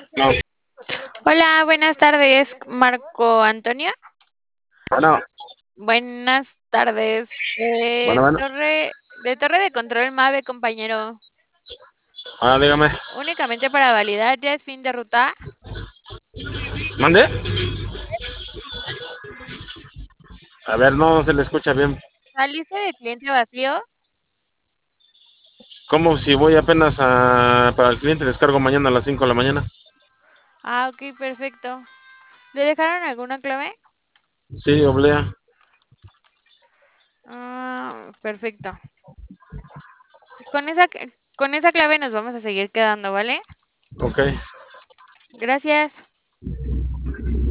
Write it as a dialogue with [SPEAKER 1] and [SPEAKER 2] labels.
[SPEAKER 1] No,
[SPEAKER 2] Hola, buenas tardes, Marco Antonio.
[SPEAKER 1] bueno,
[SPEAKER 2] Buenas tardes.
[SPEAKER 1] bueno, bueno.
[SPEAKER 2] De Torre de Control MAVE, compañero.
[SPEAKER 1] Dígame.
[SPEAKER 2] Únicamente para validar, ya es fin de ruta.
[SPEAKER 1] ¿Mande? A ver, no se le escucha bien.
[SPEAKER 2] ¿Saliste de cliente vacío?
[SPEAKER 1] ¿Cómo si voy apenas para el cliente descargo mañana a las 5 de la mañana?
[SPEAKER 2] Ah, ok, perfecto. ¿Le dejaron alguna clave?
[SPEAKER 1] Sí, oblea.
[SPEAKER 2] Ah, perfecto. Con esa clave nos vamos a seguir quedando, ¿vale?
[SPEAKER 1] Ok.
[SPEAKER 2] Gracias.